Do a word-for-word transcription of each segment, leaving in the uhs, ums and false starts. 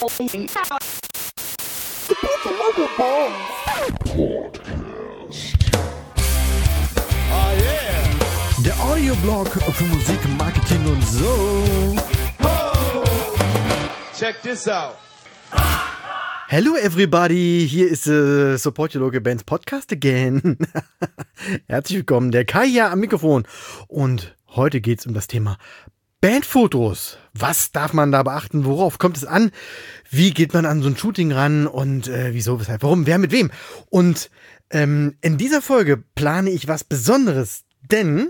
Der Audioblog für Musik, Marketing und so. Check this out. Hello everybody, hier ist äh, Support Your Local Bands Podcast again. Herzlich willkommen, der Kai hier am Mikrofon. Und heute geht's um das Thema Bandfotos. Was darf man da beachten? Worauf kommt es an? Wie geht man an so ein Shooting ran? Und äh, wieso, weshalb, warum, wer mit wem? Und ähm, in dieser Folge plane ich was Besonderes, denn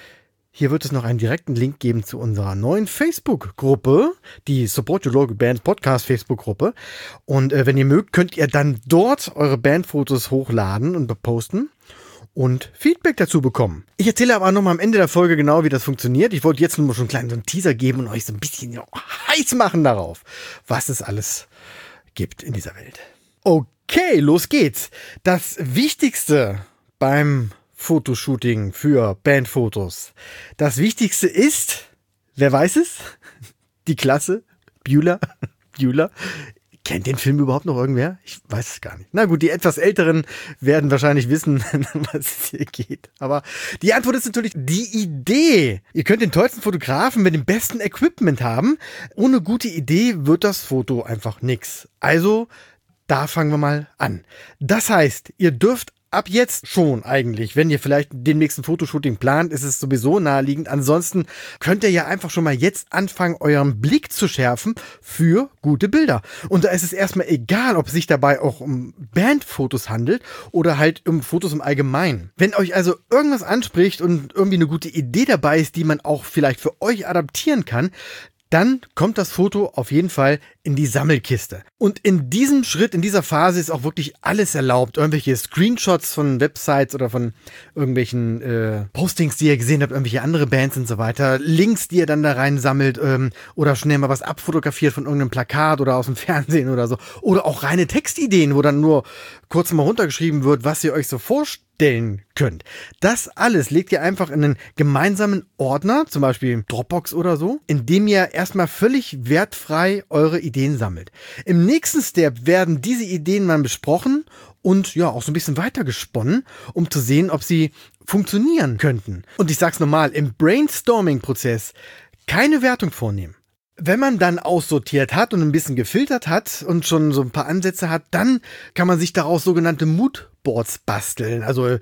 hier wird es noch einen direkten Link geben zu unserer neuen Facebook-Gruppe, die Support Your Local Bands Podcast Facebook-Gruppe. Und äh, wenn ihr mögt, könnt ihr dann dort eure Bandfotos hochladen und posten und Feedback dazu bekommen. Ich erzähle aber noch mal am Ende der Folge genau, wie das funktioniert. Ich wollte jetzt nur schon einen kleinen so einen Teaser geben und euch so ein bisschen ja, heiß machen darauf, was es alles gibt in dieser Welt. Okay, los geht's. Das Wichtigste beim Fotoshooting für Bandfotos. Das Wichtigste ist, wer weiß es? Die Klasse Bueller. Bueller. Kennt den Film überhaupt noch irgendwer? Ich weiß es gar nicht. Na gut, die etwas Älteren werden wahrscheinlich wissen, was es hier geht. Aber die Antwort ist natürlich die Idee. Ihr könnt den tollsten Fotografen mit dem besten Equipment haben. Ohne gute Idee wird das Foto einfach nix. Also, da fangen wir mal an. Das heißt, ihr dürft ab jetzt schon eigentlich, wenn ihr vielleicht den nächsten Fotoshooting plant, ist es sowieso naheliegend. Ansonsten könnt ihr ja einfach schon mal jetzt anfangen, euren Blick zu schärfen für gute Bilder. Und da ist es erstmal egal, ob es sich dabei auch um Bandfotos handelt oder halt um Fotos im Allgemeinen. Wenn euch also irgendwas anspricht und irgendwie eine gute Idee dabei ist, die man auch vielleicht für euch adaptieren kann, dann kommt das Foto auf jeden Fall in die Sammelkiste. Und in diesem Schritt, in dieser Phase ist auch wirklich alles erlaubt. Irgendwelche Screenshots von Websites oder von irgendwelchen äh, Postings, die ihr gesehen habt, irgendwelche andere Bands und so weiter. Links, die ihr dann da rein sammelt ähm, oder schnell mal was abfotografiert von irgendeinem Plakat oder aus dem Fernsehen oder so. Oder auch reine Textideen, wo dann nur kurz mal runtergeschrieben wird, was ihr euch so vorstellt. Stellen könnt. Das alles legt ihr einfach in einen gemeinsamen Ordner, zum Beispiel Dropbox oder so, in dem ihr erstmal völlig wertfrei eure Ideen sammelt. Im nächsten Step werden diese Ideen dann besprochen und ja auch so ein bisschen weitergesponnen, um zu sehen, ob sie funktionieren könnten. Und ich sag's nochmal, im Brainstorming-Prozess keine Wertung vornehmen. Wenn man dann aussortiert hat und ein bisschen gefiltert hat und schon so ein paar Ansätze hat, dann kann man sich daraus sogenannte Moodboards basteln. Also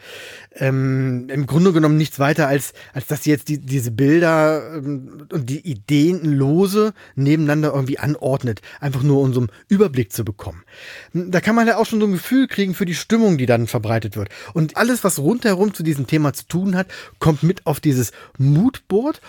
ähm, im Grunde genommen nichts weiter, als, als dass ihr jetzt die, diese Bilder ähm, und die Ideen lose nebeneinander irgendwie anordnet. Einfach nur, um so einen Überblick zu bekommen. Da kann man ja auch schon so ein Gefühl kriegen für die Stimmung, die dann verbreitet wird. Und alles, was rundherum zu diesem Thema zu tun hat, kommt mit auf dieses Moodboard,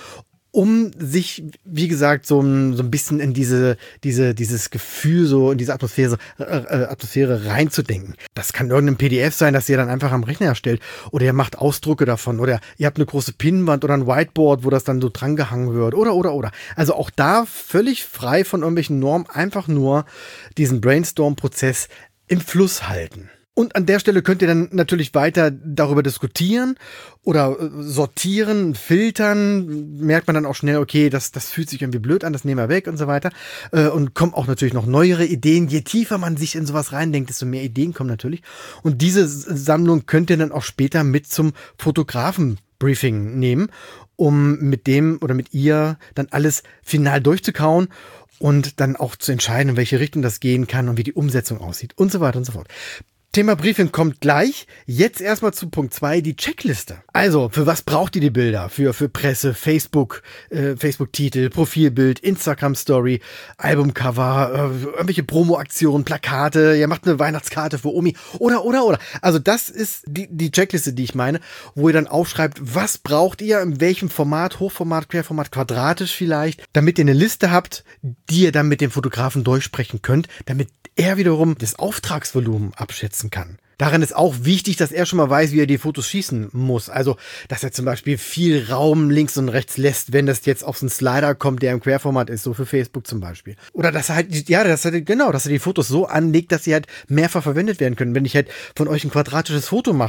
um sich, wie gesagt, so ein, so ein bisschen in diese, diese, dieses Gefühl, so in diese Atmosphäre, äh, Atmosphäre reinzudenken. Das kann irgendein P D F sein, das ihr dann einfach am Rechner erstellt, oder ihr macht Ausdrucke davon, oder ihr habt eine große Pinnwand oder ein Whiteboard, wo das dann so drangehangen wird, oder, oder, oder. Also auch da völlig frei von irgendwelchen Normen, einfach nur diesen Brainstorm-Prozess im Fluss halten. Und an der Stelle könnt ihr dann natürlich weiter darüber diskutieren oder sortieren, filtern. Merkt man dann auch schnell, okay, das, das fühlt sich irgendwie blöd an, das nehmen wir weg und so weiter. Und kommen auch natürlich noch neuere Ideen. Je tiefer man sich in sowas reindenkt, desto mehr Ideen kommen natürlich. Und diese Sammlung könnt ihr dann auch später mit zum Fotografen-Briefing nehmen, um mit dem oder mit ihr dann alles final durchzukauen und dann auch zu entscheiden, in welche Richtung das gehen kann und wie die Umsetzung aussieht und so weiter und so fort. Thema Briefing kommt gleich. Jetzt erstmal zu Punkt zwei, die Checkliste. Also, für was braucht ihr die Bilder? Für, für Presse, Facebook, äh, Facebook-Titel, Profilbild, Instagram-Story, Albumcover, äh, irgendwelche Promo-Aktionen, Plakate, ihr macht eine Weihnachtskarte für Omi oder, oder, oder. Also, das ist die, die Checkliste, die ich meine, wo ihr dann aufschreibt, was braucht ihr, in welchem Format, Hochformat, Querformat, quadratisch vielleicht, damit ihr eine Liste habt, die ihr dann mit dem Fotografen durchsprechen könnt, damit er wiederum das Auftragsvolumen abschätzen kann. Daran ist auch wichtig, dass er schon mal weiß, wie er die Fotos schießen muss. Also, dass er zum Beispiel viel Raum links und rechts lässt, wenn das jetzt auf so einen Slider kommt, der im Querformat ist, so für Facebook zum Beispiel. Oder dass er halt, ja, dass er, genau, dass er die Fotos so anlegt, dass sie halt mehrfach verwendet werden können. Wenn ich halt von euch ein quadratisches Foto mache,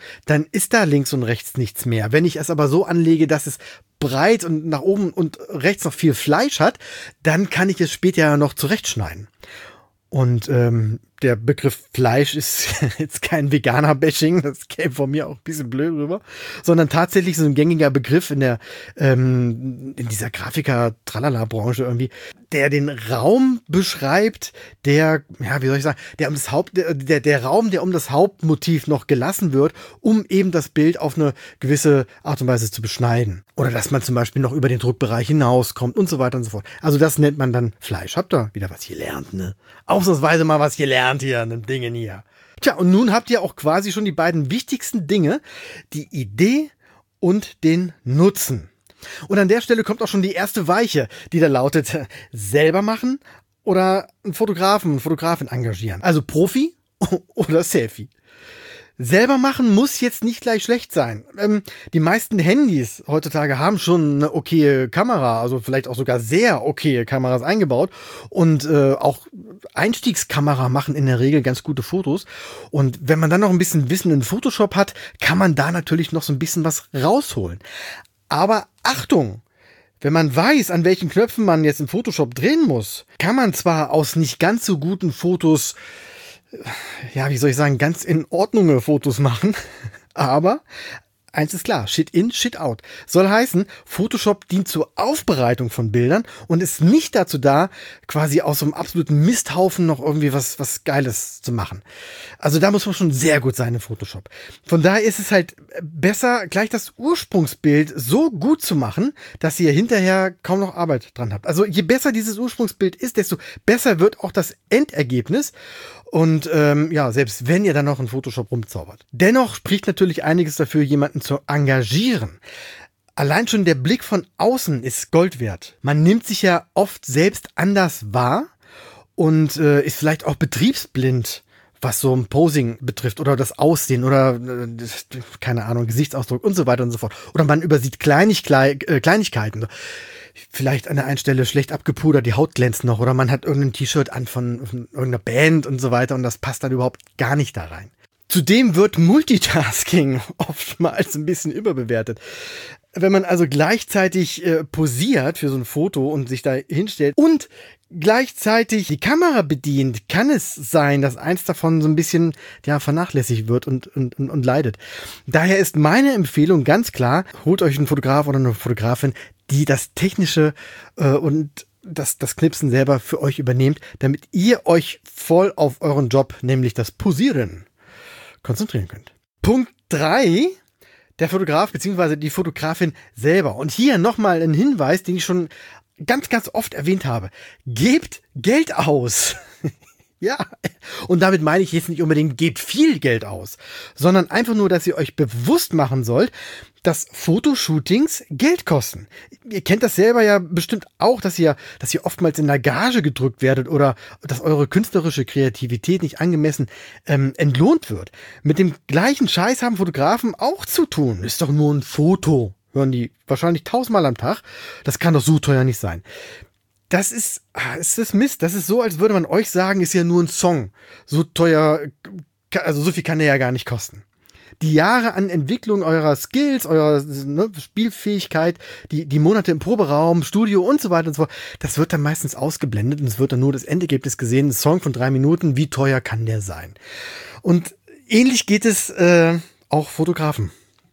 dann ist da links und rechts nichts mehr. Wenn ich es aber so anlege, dass es breit und nach oben und rechts noch viel Fleisch hat, dann kann ich es später ja noch zurechtschneiden. Und ähm, der Begriff Fleisch ist jetzt kein Veganer-Bashing, das käme von mir auch ein bisschen blöd rüber, sondern tatsächlich so ein gängiger Begriff in der ähm, in dieser Grafiker-Tralala-Branche irgendwie, der den Raum beschreibt, der, ja, wie soll ich sagen, der um das Haupt, der, der, der Raum, der um das Hauptmotiv noch gelassen wird, um eben das Bild auf eine gewisse Art und Weise zu beschneiden. Oder dass man zum Beispiel noch über den Druckbereich hinauskommt und so weiter und so fort. Also das nennt man dann Fleisch. Habt ihr wieder was gelernt, ne? Ausnahmsweise mal was gelernt hier an den Dingen hier. Tja, und nun habt ihr auch quasi schon die beiden wichtigsten Dinge, die Idee und den Nutzen. Und an der Stelle kommt auch schon die erste Weiche, die da lautet, selber machen oder einen Fotografen, eine Fotografin engagieren. Also Profi oder Selfie. Selber machen muss jetzt nicht gleich schlecht sein. Ähm, die meisten Handys heutzutage haben schon eine okaye Kamera, also vielleicht auch sogar sehr okaye Kameras eingebaut. Und äh, auch Einstiegskamera machen in der Regel ganz gute Fotos. Und wenn man dann noch ein bisschen Wissen in Photoshop hat, kann man da natürlich noch so ein bisschen was rausholen. Aber Achtung! Wenn man weiß, an welchen Knöpfen man jetzt in Photoshop drehen muss, kann man zwar aus nicht ganz so guten Fotos, ja, wie soll ich sagen, ganz in Ordnung Fotos machen, aber eins ist klar, Shit in, Shit out. Soll heißen, Photoshop dient zur Aufbereitung von Bildern und ist nicht dazu da, quasi aus so einem absoluten Misthaufen noch irgendwie was, was Geiles zu machen. Also da muss man schon sehr gut sein in Photoshop. Von daher ist es halt besser, gleich das Ursprungsbild so gut zu machen, dass ihr hinterher kaum noch Arbeit dran habt. Also je besser dieses Ursprungsbild ist, desto besser wird auch das Endergebnis. Und ähm, ja, selbst wenn ihr dann noch in Photoshop rumzaubert. Dennoch spricht natürlich einiges dafür, jemanden zu engagieren. Allein schon der Blick von außen ist Gold wert. Man nimmt sich ja oft selbst anders wahr und äh, ist vielleicht auch betriebsblind, was so ein Posing betrifft oder das Aussehen oder äh, keine Ahnung, Gesichtsausdruck und so weiter und so fort. Oder man übersieht Kleinig äh, Kleinigkeiten. Vielleicht an der einen Stelle schlecht abgepudert, die Haut glänzt noch oder man hat irgendein T-Shirt an von, von irgendeiner Band und so weiter und das passt dann überhaupt gar nicht da rein. Zudem wird Multitasking oftmals ein bisschen überbewertet. Wenn man also gleichzeitig äh, posiert für so ein Foto und sich da hinstellt und gleichzeitig die Kamera bedient, kann es sein, dass eins davon so ein bisschen ja vernachlässigt wird und, und, und, und leidet. Daher ist meine Empfehlung ganz klar, holt euch einen Fotograf oder eine Fotografin, die das Technische äh, und das, das Knipsen selber für euch übernehmt, damit ihr euch voll auf euren Job, nämlich das Posieren, konzentrieren könnt. Punkt drei, der Fotograf bzw. die Fotografin selber. Und hier nochmal ein Hinweis, den ich schon ganz, ganz oft erwähnt habe. Gebt Geld aus. Ja, und damit meine ich jetzt nicht unbedingt, gebt viel Geld aus, sondern einfach nur, dass ihr euch bewusst machen sollt, dass Fotoshootings Geld kosten. Ihr kennt das selber ja bestimmt auch, dass ihr, dass ihr oftmals in der Gage gedrückt werdet oder dass eure künstlerische Kreativität nicht angemessen ähm, entlohnt wird. Mit dem gleichen Scheiß haben Fotografen auch zu tun. Ist doch nur ein Foto. Hören die wahrscheinlich tausendmal am Tag. Das kann doch so teuer nicht sein. Das ist, ist das Mist. Das ist so, als würde man euch sagen, ist ja nur ein Song. So teuer, also so viel kann der ja gar nicht kosten. Die Jahre an Entwicklung eurer Skills, eurer ne, Spielfähigkeit, die, die Monate im Proberaum, Studio und so weiter und so fort, das wird dann meistens ausgeblendet und es wird dann nur das Endergebnis gesehen. Ein Song von drei Minuten, wie teuer kann der sein? Und ähnlich geht es äh, auch Fotografen.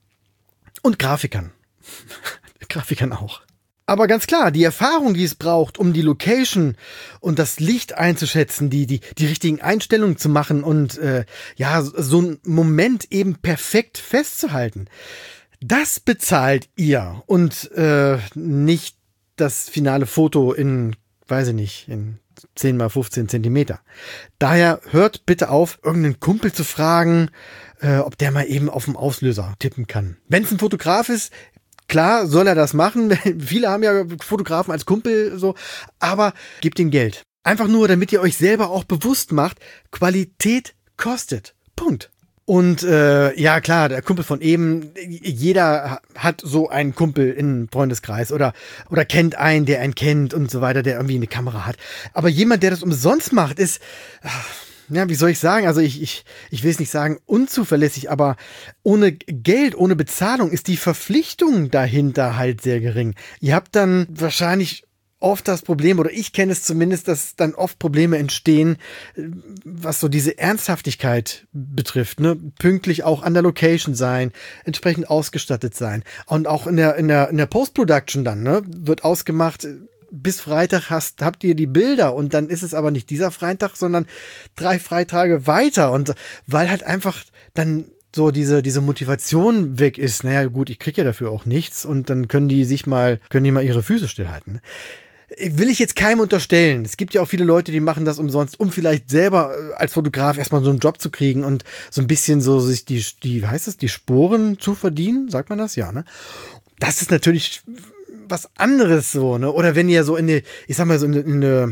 Und Grafikern. Grafikern auch. Aber ganz klar, die Erfahrung, die es braucht, um die Location und das Licht einzuschätzen, die die die richtigen Einstellungen zu machen und äh, ja, so einen Moment eben perfekt festzuhalten, das bezahlt ihr und äh, nicht das finale Foto in, weiß ich nicht, in zehn mal fünfzehn Zentimeter. Daher hört bitte auf, irgendeinen Kumpel zu fragen, äh, ob der mal eben auf dem Auslöser tippen kann. Wenn es ein Fotograf ist, klar soll er das machen. Viele haben ja Fotografen als Kumpel so, aber gebt ihm Geld. Einfach nur, damit ihr euch selber auch bewusst macht, Qualität kostet. Punkt. Und äh, ja klar, der Kumpel von eben, jeder hat so einen Kumpel im Freundeskreis oder oder kennt einen, der einen kennt und so weiter, der irgendwie eine Kamera hat. Aber jemand, der das umsonst macht, ist, ja, wie soll ich sagen? Also ich, ich, ich will es nicht sagen unzuverlässig, aber ohne Geld, ohne Bezahlung ist die Verpflichtung dahinter halt sehr gering. Ihr habt dann wahrscheinlich oft das Problem, oder ich kenne es zumindest, dass dann oft Probleme entstehen, was so diese Ernsthaftigkeit betrifft, ne? Pünktlich auch an der Location sein, entsprechend ausgestattet sein. Und auch in der, in der, in der Post-Production dann, ne? Wird ausgemacht, bis Freitag hast, habt ihr die Bilder und dann ist es aber nicht dieser Freitag, sondern drei Freitage weiter. Und weil halt einfach dann so diese, diese Motivation weg ist, naja gut, ich kriege ja dafür auch nichts und dann können die sich mal, können die mal ihre Füße stillhalten. Will ich jetzt keinem unterstellen. Es gibt ja auch viele Leute, die machen das umsonst, um vielleicht selber als Fotograf erstmal so einen Job zu kriegen und so ein bisschen so sich die, die, wie heißt es, die Sporen zu verdienen, sagt man das? Ja, ne? Das ist natürlich was anderes so, ne? Oder wenn ihr so in eine, ich sag mal so in eine, in eine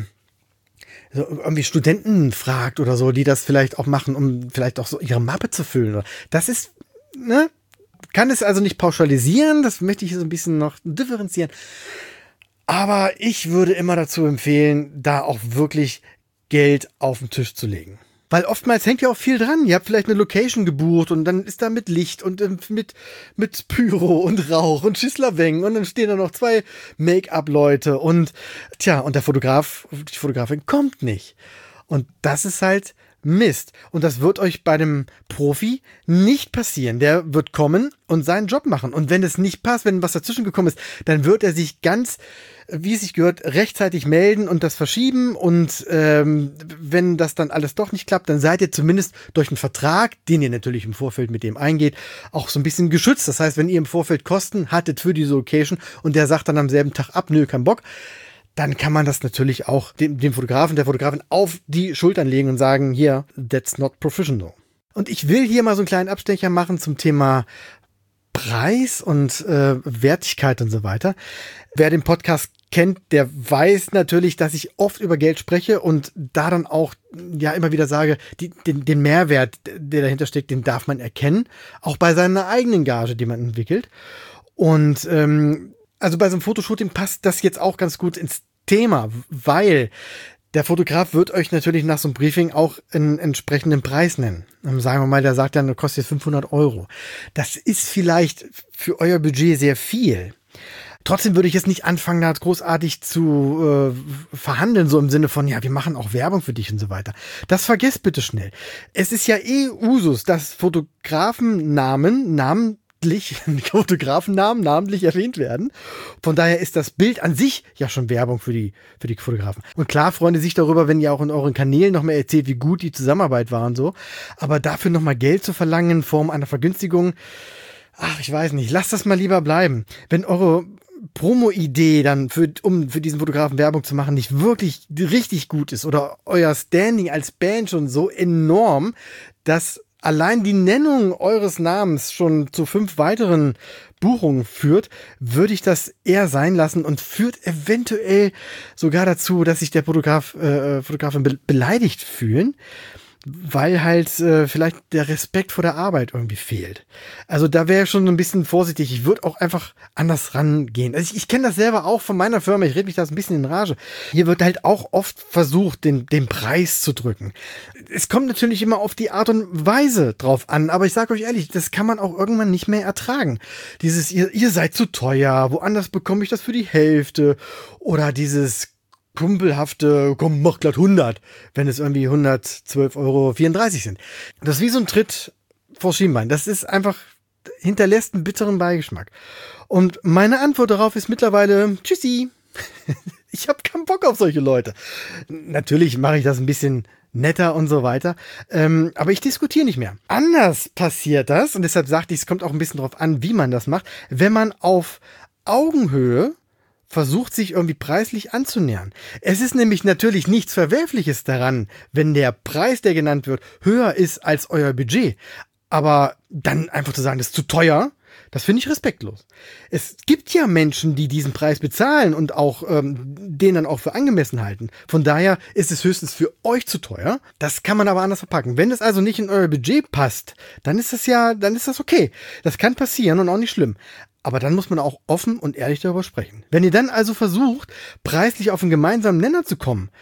so irgendwie Studenten fragt oder so, die das vielleicht auch machen, um vielleicht auch so ihre Mappe zu füllen. Das ist, ne? Kann es also nicht pauschalisieren, das möchte ich so ein bisschen noch differenzieren. Aber ich würde immer dazu empfehlen, da auch wirklich Geld auf den Tisch zu legen. Weil oftmals hängt ja auch viel dran. Ihr habt vielleicht eine Location gebucht und dann ist da mit Licht und äh, mit, mit Pyro und Rauch und Schisslerwängen und dann stehen da noch zwei Make-up-Leute und tja, und der Fotograf, die Fotografin kommt nicht. Und das ist halt Mist. Und das wird euch bei dem Profi nicht passieren. Der wird kommen und seinen Job machen. Und wenn es nicht passt, wenn was dazwischen gekommen ist, dann wird er sich ganz, wie es sich gehört, rechtzeitig melden und das verschieben. Und ähm, wenn das dann alles doch nicht klappt, dann seid ihr zumindest durch einen Vertrag, den ihr natürlich im Vorfeld mit dem eingeht, auch so ein bisschen geschützt. Das heißt, wenn ihr im Vorfeld Kosten hattet für diese Location und der sagt dann am selben Tag ab, nö, kein Bock, dann kann man das natürlich auch dem, dem Fotografen, der Fotografin auf die Schultern legen und sagen, hier, that's not professional. Und ich will hier mal so einen kleinen Abstecher machen zum Thema Preis und äh, Wertigkeit und so weiter. Wer den Podcast kennt, der weiß natürlich, dass ich oft über Geld spreche und da dann auch ja immer wieder sage, die, den, den Mehrwert, der dahinter steckt, den darf man erkennen, auch bei seiner eigenen Gage, die man entwickelt. Und ähm, also bei so einem Fotoshooting passt das jetzt auch ganz gut ins Thema, weil der Fotograf wird euch natürlich nach so einem Briefing auch einen entsprechenden Preis nennen. Sagen wir mal, der sagt dann, das kostet jetzt fünfhundert Euro. Das ist vielleicht für euer Budget sehr viel. Trotzdem würde ich jetzt nicht anfangen, da großartig zu äh, verhandeln, so im Sinne von, ja, wir machen auch Werbung für dich und so weiter. Das vergesst bitte schnell. Es ist ja eh Usus, dass Fotografennamen, Namen Fotografennamen namentlich erwähnt werden. Von daher ist das Bild an sich ja schon Werbung für die, für die Fotografen. Und klar freuen die sich darüber, wenn ihr auch in euren Kanälen noch mal erzählt, wie gut die Zusammenarbeit war und so. Aber dafür noch mal Geld zu verlangen in Form einer Vergünstigung, ach, ich weiß nicht, lasst das mal lieber bleiben. Wenn eure Promo-Idee dann, für, um für diesen Fotografen Werbung zu machen, nicht wirklich richtig gut ist oder euer Standing als Band schon so enorm, dass allein die Nennung eures Namens schon zu fünf weiteren Buchungen führt, würde ich das eher sein lassen und führt eventuell sogar dazu, dass sich der Fotograf, äh, Fotografin be- beleidigt fühlen, weil halt äh, vielleicht der Respekt vor der Arbeit irgendwie fehlt. Also da wäre ich schon ein bisschen vorsichtig. Ich würde auch einfach anders rangehen. Also ich, ich kenne das selber auch von meiner Firma. Ich rede mich da ein bisschen in Rage. Hier wird halt auch oft versucht, den, den Preis zu drücken. Es kommt natürlich immer auf die Art und Weise drauf an. Aber ich sage euch ehrlich, das kann man auch irgendwann nicht mehr ertragen. Dieses, ihr, ihr seid zu teuer. Woanders bekomme ich das für die Hälfte. Oder dieses kumpelhafte, komm, mach glatt hundert, wenn es irgendwie hundertzwölf Euro vierunddreißig sind. Das ist wie so ein Tritt vor Schienbein. Das ist einfach, hinterlässt einen bitteren Beigeschmack. Und meine Antwort darauf ist mittlerweile, tschüssi. Ich habe keinen Bock auf solche Leute. Natürlich mache ich das ein bisschen netter und so weiter, ähm, aber ich diskutiere nicht mehr. Anders passiert das, und deshalb sagte ich, es kommt auch ein bisschen drauf an, wie man das macht, wenn man auf Augenhöhe versucht, sich irgendwie preislich anzunähern. Es ist nämlich natürlich nichts Verwerfliches daran, wenn der Preis, der genannt wird, höher ist als euer Budget. Aber dann einfach zu sagen, das ist zu teuer, das finde ich respektlos. Es gibt ja Menschen, die diesen Preis bezahlen und auch ähm, den dann auch für angemessen halten. Von daher ist es höchstens für euch zu teuer. Das kann man aber anders verpacken. Wenn es also nicht in euer Budget passt, dann ist das ja, dann ist das okay. Das kann passieren und auch nicht schlimm. Aber dann muss man auch offen und ehrlich darüber sprechen. Wenn ihr dann also versucht, preislich auf einen gemeinsamen Nenner zu kommen,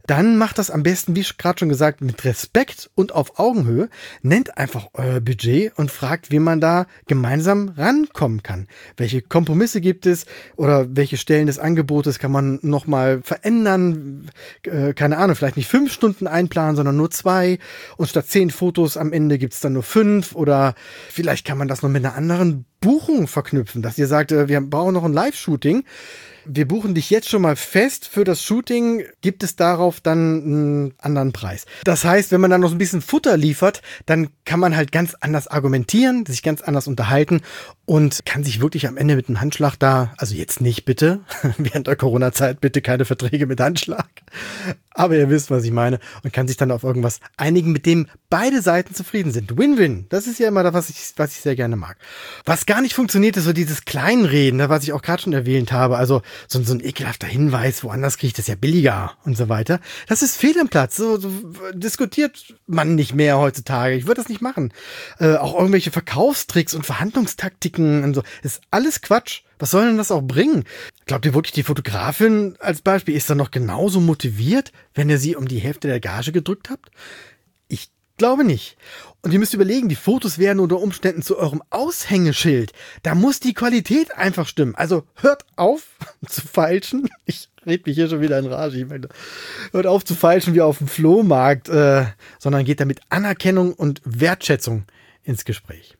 dann macht das am besten, wie gerade schon gesagt, mit Respekt und auf Augenhöhe. Nennt einfach euer Budget und fragt, wie man da gemeinsam rankommen kann. Welche Kompromisse gibt es oder welche Stellen des Angebotes kann man nochmal verändern? Äh, keine Ahnung, vielleicht nicht fünf Stunden einplanen, sondern nur zwei. Und statt zehn Fotos am Ende gibt es dann nur fünf. Oder vielleicht kann man das noch mit einer anderen Buchung verknüpfen, dass ihr sagt, äh, wir brauchen noch ein Live-Shooting. Wir buchen dich jetzt schon mal fest. Für das Shooting gibt es darauf dann einen anderen Preis. Das heißt, wenn man dann noch ein bisschen Futter liefert, dann kann man halt ganz anders argumentieren, sich ganz anders unterhalten und kann sich wirklich am Ende mit einem Handschlag da, also jetzt nicht bitte, während der Corona-Zeit bitte keine Verträge mit Handschlag, aber ihr wisst, was ich meine, und kann sich dann auf irgendwas einigen, mit dem beide Seiten zufrieden sind. Win-Win, das ist ja immer das, was ich, was ich sehr gerne mag. Was gar nicht funktioniert, ist so dieses Kleinreden, was ich auch gerade schon erwähnt habe, also so, so ein ekelhafter Hinweis, woanders kriege ich das ja billiger und so weiter. Das ist fehl am Platz. So, so diskutiert man nicht mehr heutzutage. Ich würde das nicht machen. Äh, auch irgendwelche Verkaufstricks und Verhandlungstaktiken und so. Das ist alles Quatsch. Was soll denn das auch bringen? Glaubt ihr wirklich, die Fotografin als Beispiel ist dann noch genauso motiviert, wenn ihr sie um die Hälfte der Gage gedrückt habt? Ich glaube nicht. Und ihr müsst überlegen, die Fotos werden unter Umständen zu eurem Aushängeschild. Da muss die Qualität einfach stimmen. Also hört auf zu feilschen. Ich rede mich hier schon wieder in Rage. Ich meine, hört auf zu feilschen wie auf dem Flohmarkt, äh, sondern geht da mit Anerkennung und Wertschätzung ins Gespräch.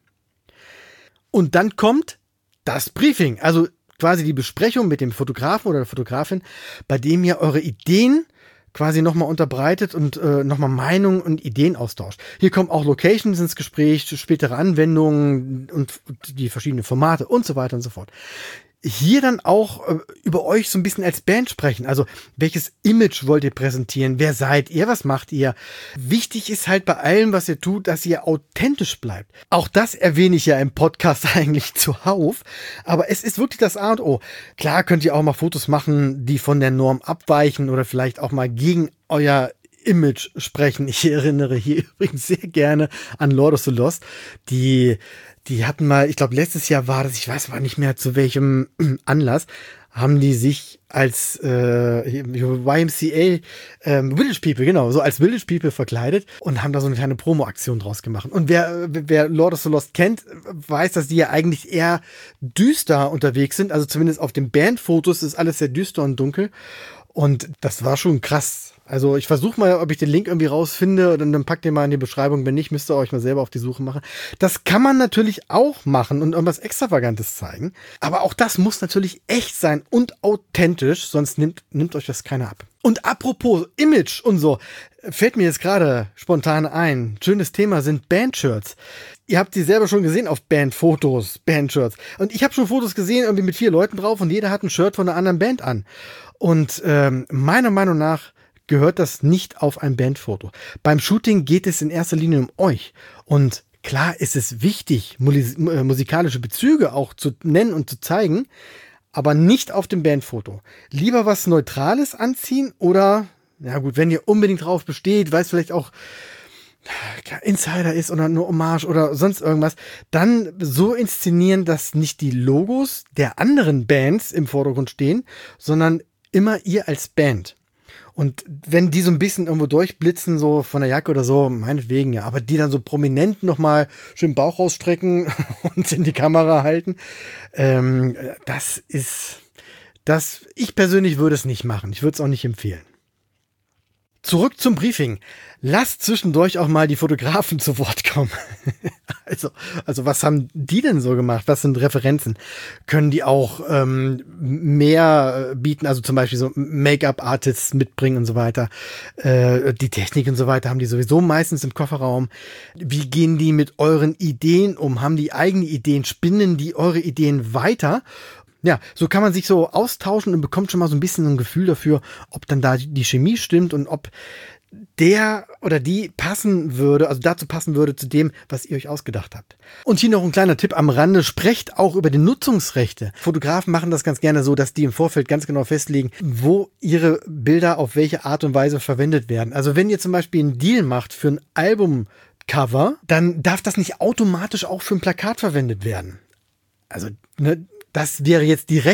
Und dann kommt das Briefing, also quasi die Besprechung mit dem Fotografen oder der Fotografin, bei dem ihr eure Ideen quasi nochmal unterbreitet und äh, nochmal Meinungen und Ideen austauscht. Hier kommen auch Locations ins Gespräch, spätere Anwendungen und die verschiedenen Formate und so weiter und so fort. Hier dann auch äh, über euch so ein bisschen als Band sprechen. Also welches Image wollt ihr präsentieren? Wer seid ihr? Was macht ihr? Wichtig ist halt bei allem, was ihr tut, dass ihr authentisch bleibt. Auch das erwähne ich ja im Podcast eigentlich zuhauf. Aber es ist wirklich das A und O. Klar könnt ihr auch mal Fotos machen, die von der Norm abweichen oder vielleicht auch mal gegen euer Image sprechen. Ich erinnere hier übrigens sehr gerne an Lord of the Lost. Die Die hatten mal, ich glaube letztes Jahr war das, ich weiß aber nicht mehr zu welchem Anlass, haben die sich als äh, Y M C A ähm, Village People, genau, so als Village People verkleidet und haben da so eine kleine Promo-Aktion draus gemacht. Und wer, wer Lord of the Lost kennt, weiß, dass die ja eigentlich eher düster unterwegs sind. Also zumindest auf den Bandfotos ist alles sehr düster und dunkel. Und das war schon krass. Also ich versuche mal, ob ich den Link irgendwie rausfinde und dann packt ihr mal in die Beschreibung. Wenn nicht, müsst ihr euch mal selber auf die Suche machen. Das kann man natürlich auch machen und irgendwas Extravagantes zeigen. Aber auch das muss natürlich echt sein und authentisch, sonst nimmt, nimmt euch das keiner ab. Und apropos Image und so, fällt mir jetzt gerade spontan ein. Schönes Thema sind Bandshirts. Ihr habt sie selber schon gesehen auf Bandfotos, Bandshirts. Und ich habe schon Fotos gesehen, irgendwie mit vier Leuten drauf und jeder hat ein Shirt von einer anderen Band an. Und ähm, meiner Meinung nach gehört das nicht auf ein Bandfoto. Beim Shooting geht es in erster Linie um euch. Und klar ist es wichtig, musikalische Bezüge auch zu nennen und zu zeigen, aber nicht auf dem Bandfoto. Lieber was Neutrales anziehen oder, ja gut, wenn ihr unbedingt drauf besteht, weil es vielleicht auch Insider ist oder nur Hommage oder sonst irgendwas, dann so inszenieren, dass nicht die Logos der anderen Bands im Vordergrund stehen, sondern immer ihr als Band. Und wenn die so ein bisschen irgendwo durchblitzen, so von der Jacke oder so, meinetwegen, ja, aber die dann so prominent nochmal schön Bauch rausstrecken und in die Kamera halten, ähm, das ist, das, ich persönlich würde es nicht machen. Ich würde es auch nicht empfehlen. Zurück zum Briefing. Lasst zwischendurch auch mal die Fotografen zu Wort kommen. also, also was haben die denn so gemacht? Was sind Referenzen? Können die auch ähm, mehr bieten? Also zum Beispiel so Make-up-Artists mitbringen und so weiter. Äh, die Technik und so weiter haben die sowieso meistens im Kofferraum. Wie gehen die mit euren Ideen um? Haben die eigene Ideen? Spinnen die eure Ideen weiter? Ja, so kann man sich so austauschen und bekommt schon mal so ein bisschen ein Gefühl dafür, ob dann da die Chemie stimmt und ob der oder die passen würde, also dazu passen würde zu dem, was ihr euch ausgedacht habt. Und hier noch ein kleiner Tipp am Rande, sprecht auch über die Nutzungsrechte. Fotografen machen das ganz gerne so, dass die im Vorfeld ganz genau festlegen, wo ihre Bilder auf welche Art und Weise verwendet werden. Also wenn ihr zum Beispiel einen Deal macht für ein Albumcover, dann darf das nicht automatisch auch für ein Plakat verwendet werden. Also, ne, das wäre jetzt die Rechts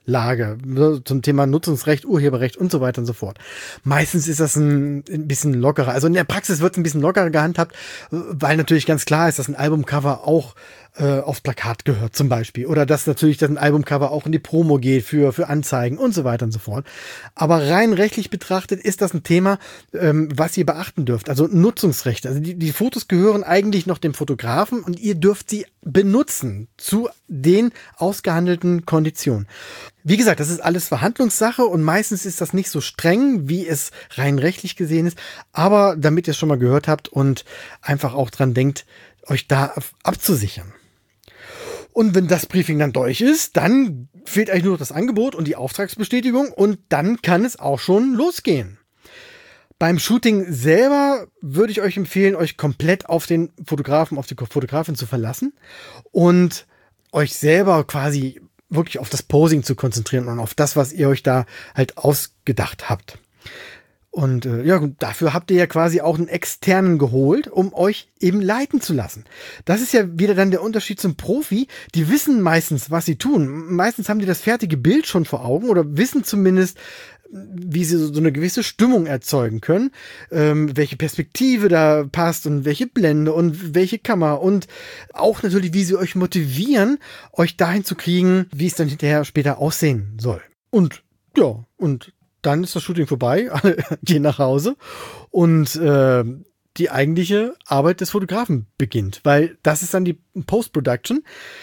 Lage zum Thema Nutzungsrecht, Urheberrecht und so weiter und so fort. Meistens ist das ein, ein bisschen lockerer. Also in der Praxis wird es ein bisschen lockerer gehandhabt, weil natürlich ganz klar ist, dass ein Albumcover auch äh, aufs Plakat gehört zum Beispiel. Oder dass natürlich dass ein Albumcover auch in die Promo geht für, für Anzeigen und so weiter und so fort. Aber rein rechtlich betrachtet ist das ein Thema, ähm, was ihr beachten dürft. Also Nutzungsrechte. Also die, die Fotos gehören eigentlich noch dem Fotografen und ihr dürft sie benutzen zu den ausgehandelten Konditionen. Wie gesagt, das ist alles Verhandlungssache und meistens ist das nicht so streng, wie es rein rechtlich gesehen ist. Aber damit ihr es schon mal gehört habt und einfach auch dran denkt, euch da abzusichern. Und wenn das Briefing dann durch ist, dann fehlt eigentlich nur noch das Angebot und die Auftragsbestätigung und dann kann es auch schon losgehen. Beim Shooting selber würde ich euch empfehlen, euch komplett auf den Fotografen, auf die Fotografin zu verlassen und euch selber quasi wirklich auf das Posing zu konzentrieren und auf das, was ihr euch da halt ausgedacht habt. Und äh, ja, dafür habt ihr ja quasi auch einen Externen geholt, um euch eben leiten zu lassen. Das ist ja wieder dann der Unterschied zum Profi. Die wissen meistens, was sie tun. Meistens haben die das fertige Bild schon vor Augen oder wissen zumindest, wie sie so eine gewisse Stimmung erzeugen können, ähm, welche Perspektive da passt und welche Blende und welche Kamera und auch natürlich, wie sie euch motivieren, euch dahin zu kriegen, wie es dann hinterher später aussehen soll. Und ja, und dann ist das Shooting vorbei, alle gehen nach Hause und äh, die eigentliche Arbeit des Fotografen beginnt, weil das ist dann die Post-Production.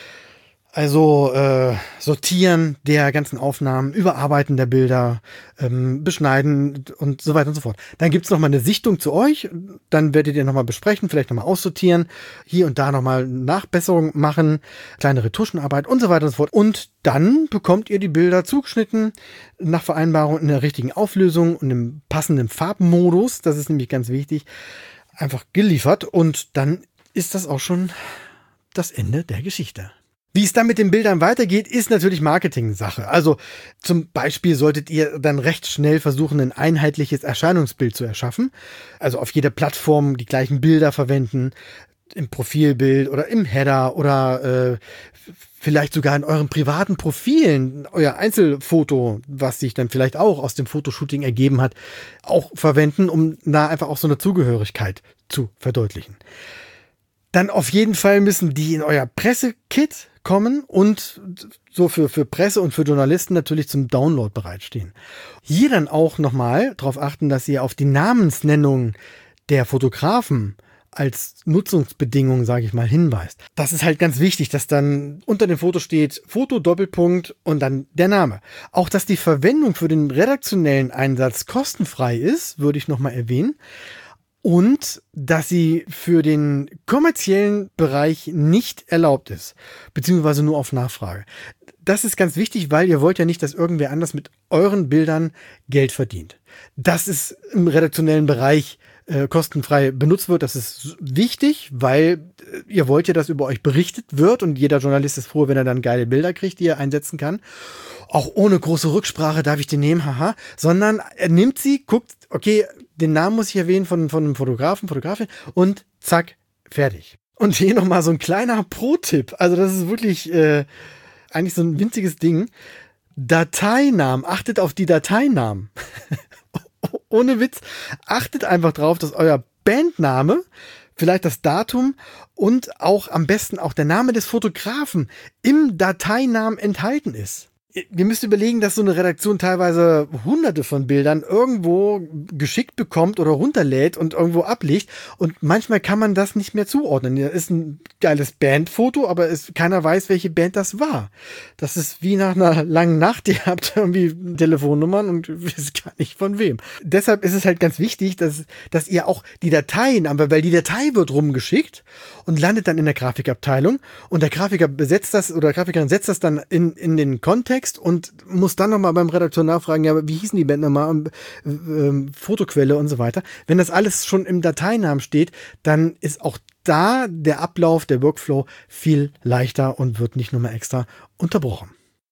Also äh, Sortieren der ganzen Aufnahmen, Überarbeiten der Bilder, ähm, Beschneiden und so weiter und so fort. Dann gibt's noch mal eine Sichtung zu euch, dann werdet ihr nochmal besprechen, vielleicht nochmal aussortieren, hier und da nochmal Nachbesserungen machen, kleine Retuschenarbeit und so weiter und so fort. Und dann bekommt ihr die Bilder zugeschnitten, nach Vereinbarung in der richtigen Auflösung und im passenden Farbmodus, das ist nämlich ganz wichtig, einfach geliefert und dann ist das auch schon das Ende der Geschichte. Wie es dann mit den Bildern weitergeht, ist natürlich Marketing-Sache. Also zum Beispiel solltet ihr dann recht schnell versuchen, ein einheitliches Erscheinungsbild zu erschaffen. Also auf jeder Plattform die gleichen Bilder verwenden, im Profilbild oder im Header oder äh, vielleicht sogar in euren privaten Profilen, euer Einzelfoto, was sich dann vielleicht auch aus dem Fotoshooting ergeben hat, auch verwenden, um da einfach auch so eine Zugehörigkeit zu verdeutlichen. Dann auf jeden Fall müssen die in euer Pressekit kommen und so für, für Presse und für Journalisten natürlich zum Download bereitstehen. Hier dann auch nochmal darauf achten, dass ihr auf die Namensnennung der Fotografen als Nutzungsbedingung, sage ich mal, hinweist. Das ist halt ganz wichtig, dass dann unter dem Foto steht Foto, Doppelpunkt und dann der Name. Auch, dass die Verwendung für den redaktionellen Einsatz kostenfrei ist, würde ich nochmal erwähnen. Und dass sie für den kommerziellen Bereich nicht erlaubt ist, beziehungsweise nur auf Nachfrage. Das ist ganz wichtig, weil ihr wollt ja nicht, dass irgendwer anders mit euren Bildern Geld verdient. Das ist im redaktionellen Bereich äh, kostenfrei benutzt wird. Das ist wichtig, weil äh, ihr wollt ja, dass über euch berichtet wird und jeder Journalist ist froh, wenn er dann geile Bilder kriegt, die er einsetzen kann. Auch ohne große Rücksprache darf ich die nehmen, haha, sondern er nimmt sie, guckt, okay, den Namen muss ich erwähnen von, von einem Fotografen, Fotografin und zack, fertig. Und hier nochmal so ein kleiner Pro-Tipp, also das ist wirklich äh, eigentlich so ein winziges Ding. Dateinamen, achtet auf die Dateinamen. Ohne Witz, achtet einfach drauf, dass euer Bandname, vielleicht das Datum und auch am besten auch der Name des Fotografen im Dateinamen enthalten ist. Ihr müsst überlegen, dass so eine Redaktion teilweise hunderte von Bildern irgendwo geschickt bekommt oder runterlädt und irgendwo ablegt. Und manchmal kann man das nicht mehr zuordnen. Das ist ein geiles Bandfoto, aber es, keiner weiß, welche Band das war. Das ist wie nach einer langen Nacht. Ihr habt irgendwie Telefonnummern und wisst gar nicht von wem. Deshalb ist es halt ganz wichtig, dass, dass ihr auch die Dateien, aber weil die Datei wird rumgeschickt und landet dann in der Grafikabteilung und der Grafiker besetzt das oder Grafikerin setzt das dann in, in den Kontext und muss dann nochmal beim Redakteur nachfragen, ja, wie hießen die Band nochmal, ähm, Fotoquelle und so weiter. Wenn das alles schon im Dateinamen steht, dann ist auch da der Ablauf, der Workflow viel leichter und wird nicht nochmal extra unterbrochen.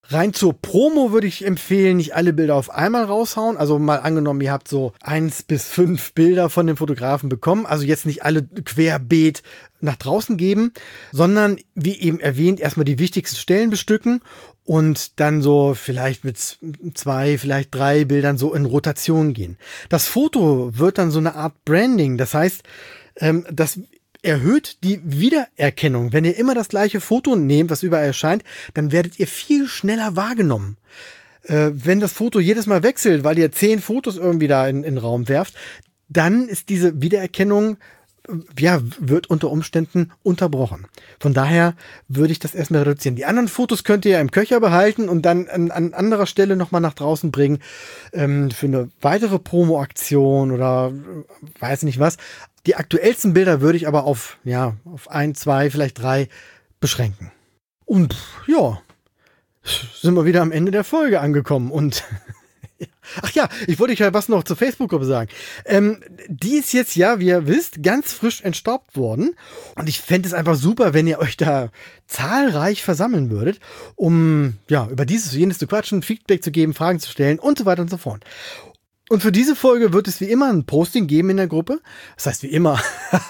Rein zur Promo würde ich empfehlen, nicht alle Bilder auf einmal raushauen. Also mal angenommen, ihr habt so eins bis fünf Bilder von dem Fotografen bekommen. Also jetzt nicht alle querbeet nach draußen geben, sondern wie eben erwähnt, erstmal die wichtigsten Stellen bestücken und dann so vielleicht mit zwei, vielleicht drei Bildern so in Rotation gehen. Das Foto wird dann so eine Art Branding. Das heißt, ähm, das erhöht die Wiedererkennung. Wenn ihr immer das gleiche Foto nehmt, was überall erscheint, dann werdet ihr viel schneller wahrgenommen. Äh, wenn das Foto jedes Mal wechselt, weil ihr zehn Fotos irgendwie da in, in den Raum werft, dann ist diese Wiedererkennung, ja, wird unter Umständen unterbrochen. Von daher würde ich das erstmal reduzieren. Die anderen Fotos könnt ihr ja im Köcher behalten und dann an, an anderer Stelle nochmal nach draußen bringen, ähm, für eine weitere Promo-Aktion oder weiß nicht was. Die aktuellsten Bilder würde ich aber auf, ja, auf ein, zwei, vielleicht drei beschränken. Und ja, sind wir wieder am Ende der Folge angekommen. Und ach ja, ich wollte euch ja was noch zur Facebook-Gruppe sagen. Ähm, die ist jetzt, ja, wie ihr wisst, ganz frisch entstaubt worden. Und ich fände es einfach super, wenn ihr euch da zahlreich versammeln würdet, um ja über dieses und jenes zu quatschen, Feedback zu geben, Fragen zu stellen und so weiter und so fort. Und für diese Folge wird es wie immer ein Posting geben in der Gruppe. Das heißt wie immer,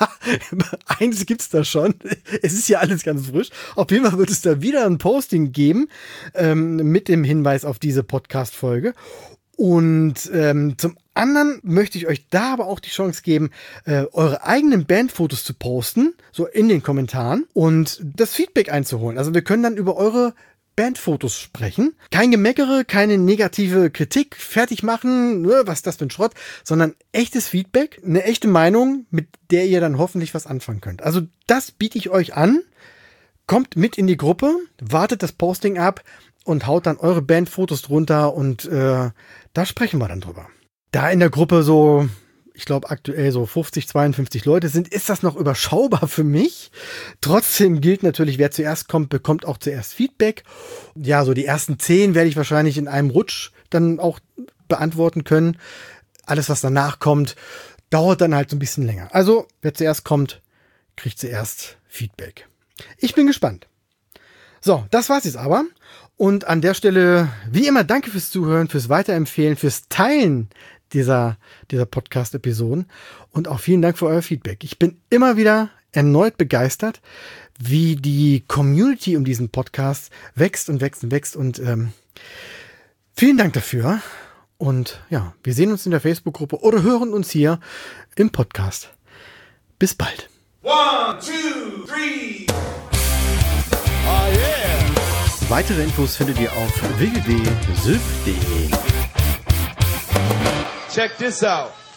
eins gibt's da schon. Es ist ja alles ganz frisch. Auf jeden Fall wird es da wieder ein Posting geben ähm, mit dem Hinweis auf diese Podcast-Folge. Und ähm, zum anderen möchte ich euch da aber auch die Chance geben, äh, eure eigenen Bandfotos zu posten, so in den Kommentaren und das Feedback einzuholen. Also wir können dann über eure Bandfotos sprechen. Kein Gemeckere, keine negative Kritik fertig machen, was ist das für ein Schrott, sondern echtes Feedback, eine echte Meinung, mit der ihr dann hoffentlich was anfangen könnt. Also das biete ich euch an. Kommt mit in die Gruppe, wartet das Posting ab und haut dann eure Bandfotos drunter und äh, da sprechen wir dann drüber. Da in der Gruppe so, ich glaube aktuell so fünfzig, zweiundfünfzig Leute sind, ist das noch überschaubar für mich. Trotzdem gilt natürlich, wer zuerst kommt, bekommt auch zuerst Feedback. Ja, so die ersten zehn werde ich wahrscheinlich in einem Rutsch dann auch beantworten können. Alles, was danach kommt, dauert dann halt so ein bisschen länger. Also, wer zuerst kommt, kriegt zuerst Feedback. Ich bin gespannt. So, das war's jetzt aber. Und an der Stelle, wie immer, danke fürs Zuhören, fürs Weiterempfehlen, fürs Teilen dieser, dieser Podcast-Episoden und auch vielen Dank für euer Feedback. Ich bin immer wieder erneut begeistert, wie die Community um diesen Podcast wächst und wächst und wächst und ähm, vielen Dank dafür und ja, wir sehen uns in der Facebook-Gruppe oder hören uns hier im Podcast. Bis bald. One, two, three. Oh yeah. Weitere Infos findet ihr auf w w w punkt sylph punkt de. Check this out.